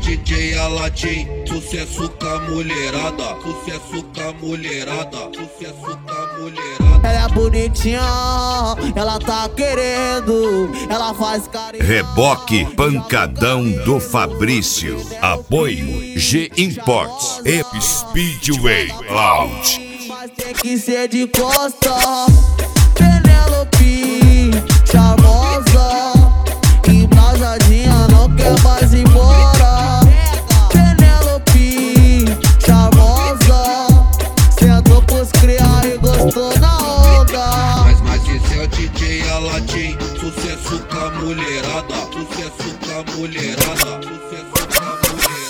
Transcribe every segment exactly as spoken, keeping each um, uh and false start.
D J Aladim, sucesso com a mulherada, sucesso com a mulherada, sucesso com a mulherada. Ela é bonitinha, ela tá querendo, ela faz carinho. Reboque Pancadão do Fabrício. Apoio G Imports e Speedway Lounge. Mas tem que ser de costa, Penelope, charmosa, embrasadinha, não quer mais ir embora. Penelope, charmosa, sentou pros criar e gostou na onda. Mas, mas esse é o D J Aladim, sucesso com a mulherada, sucesso com a mulherada, sucesso com a mulherada.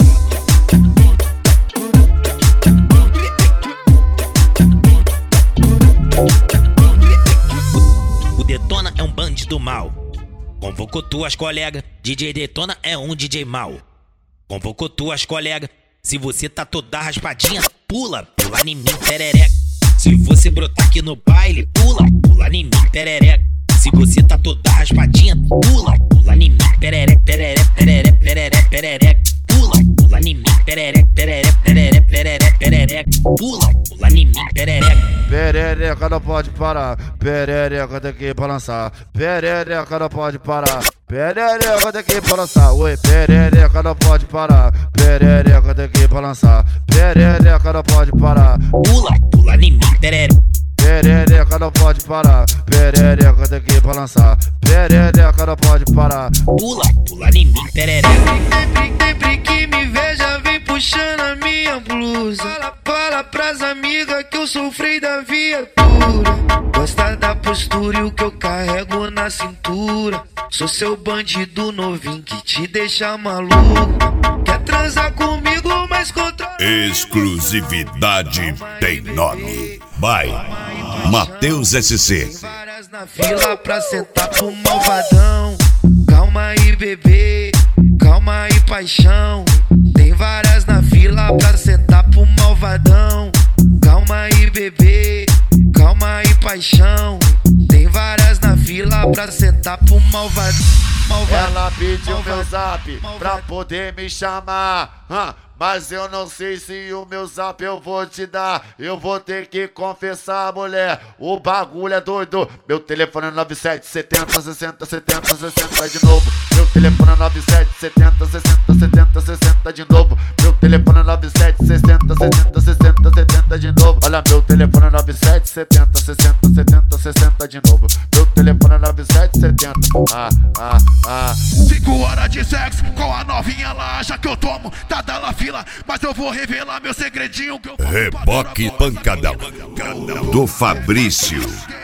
O Detona é um bandido mal. Convocou tuas colegas, D J Detona é um D J mal. Convocou tuas colegas, se você tá toda raspadinha, pula, pula em mim, perereca. Se você brotar aqui no baile, pula, pula em mim, perereca. Se você tá toda raspadinha, pula, pula em mim, perereca, perereca, perereca, perereca, perereca. Pula, pula em mim, perereca, perereca, perereca, perereca, perereca. Pula, pula em mim, perereca. Perereca não pode parar, perereca tem que balançar. Perereca não pode parar, perereca tem que balançar. Oi, perereca não pode parar, perereca tem que balançar. Perereca não pode parar. Pula, pula em mim, perereca. Perereca não pode parar, perereca tem que balançar. Perereca não pode parar. Pula, pula em mim, perereca. Sempre, sempre que me veja, vem puxando a minha blusa. Fala, fala pras amigas que eu sofri da viatura. Gosta da postura e o que eu carrego na cintura. Sou seu bandido novinho que te deixa maluco. Quer transar comigo, mas contra... Exclusividade tem nome. By Matheus S C. Várias na fila pra sentar pro malvadão. Calma aí, bebê, calma aí, paixão. Tem várias na fila pra sentar pro malvadão. Calma aí, bebê, calma aí, paixão. Tem várias na fila pra sentar pro malvadão. Ela pediu meu zap pra poder me chamar, hum, mas eu não sei se o meu zap eu vou te dar. Eu vou ter que confessar, mulher, o bagulho é doido. Meu telefone é nove sete setenta sessenta setenta sessenta de novo. Meu telefone é nove sete setenta sessenta setenta sessenta de novo. Meu telefone é nove sete sessenta setenta sessenta setenta de novo. Olha, meu telefone é nove sete setenta sessenta setenta sessenta de novo. Meu telefone é nove sete setenta. Ah, ah, ah. Cinco horas de sexo com a novinha lá, acha que eu tomo, tá dela fila, mas eu vou revelar meu segredinho que eu... Reboque Pancadão do Fabrício.